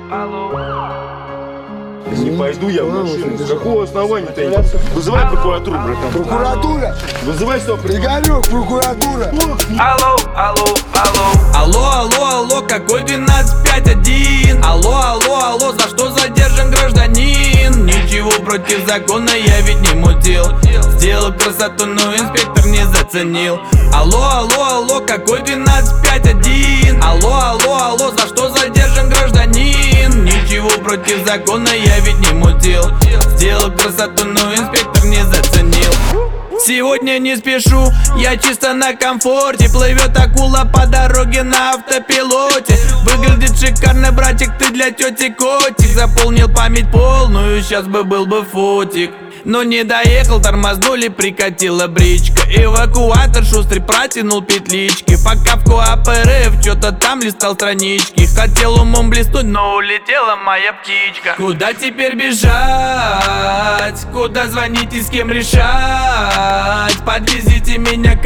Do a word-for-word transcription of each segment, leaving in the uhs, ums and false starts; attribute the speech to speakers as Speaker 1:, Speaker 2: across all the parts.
Speaker 1: Не пойду я в машину. С какого основания-то я? Вызывай прокуратуру, братан.
Speaker 2: Прокуратура?
Speaker 1: Вызывай стоп.
Speaker 2: Игорек, прокуратура.
Speaker 3: Алло, алло, алло. Алло, алло, алло, какой двенадцать пять один? Алло, алло, алло, за что задержан гражданин? Ничего против закона я ведь не мутил. Сделал красоту, но инспектор не заценил. Алло, алло, алло, какой двенадцать пять один? Алло, алло, алло, за что задержан гражданин? Ничего против закона я ведь не мутил. Сделал красоту, но инспектор не заценил. Сегодня не спешу, я чисто на комфорте. Плывет акула по дороге на автопилоте. Выглядит шикарно, братик, ты для тети котик. Заполнил память полную, сейчас бы был бы фотик. Но не доехал, тормознули, прикатила бричка. Эвакуатор шустрый протянул петлички. Пока в КоАПРФ что-то там листал странички. Хотел умом блеснуть, но улетела моя птичка. Куда теперь бежать? Куда звонить и с кем решать? Подвезите меня,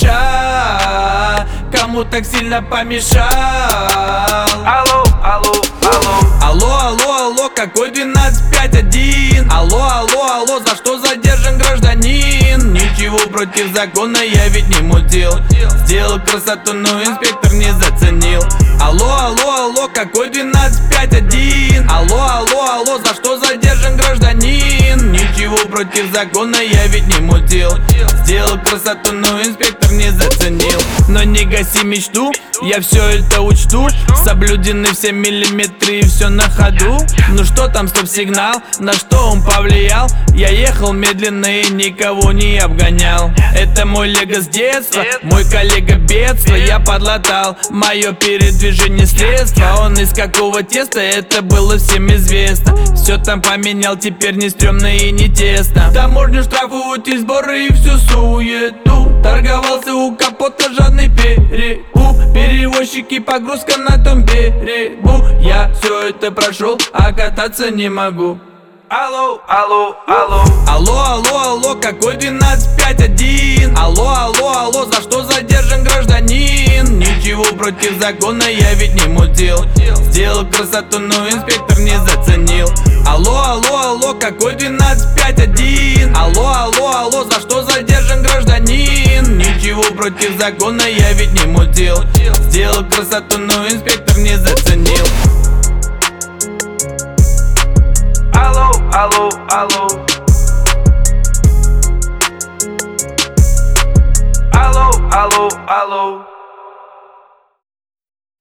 Speaker 3: кореша. Кому так сильно помешал? Алло, алло, алло. Алло, алло, алло, какой двенадцать пять один? Алло, алло, алло, за что задержан гражданин? Ничего против закона я ведь не мутил. Сделал красоту, но инспектор не заценил. Алло, алло, алло, какой двенадцать пять один? Алло, алло, алло, за что задержан гражданин? Ничего против закона я ведь не мутил. Сделал красоту, но инспектор не заценил. Но не гаси мечту, я все это учту. Соблюдены все миллиметры и все на ходу. Ну что там, стоп-сигнал, на что он повлиял? Я ехал медленно и никого не обгонял. Это мой лего с детства, мой коллега бедства. Я подлатал мое передвижение средства. Он из какого теста, это было всем известно. Все там поменял, теперь не стрёмно и не тесно. Таможню штрафуют и сборы и всю суету. Торговался у капота жадный перекуп. Перевозчики, погрузка на том берегу. Я все это прошел, а кататься не могу. Алло, алло, алло. Алло, алло, алло, какой двенадцать пять один? Алло, алло, алло, за что задержан гражданин? Ничего против закона я ведь не мутил. Сделал красоту, но инспектор не заценил. Алло, алло, алло, какой двенадцать пять один? Алло, алло, алло, за что задержан гражданин? Ничего против закона я ведь не мутил. Сделал красоту, но инспектор не заценил. Алло, алло, алло. Алло, алло, алло.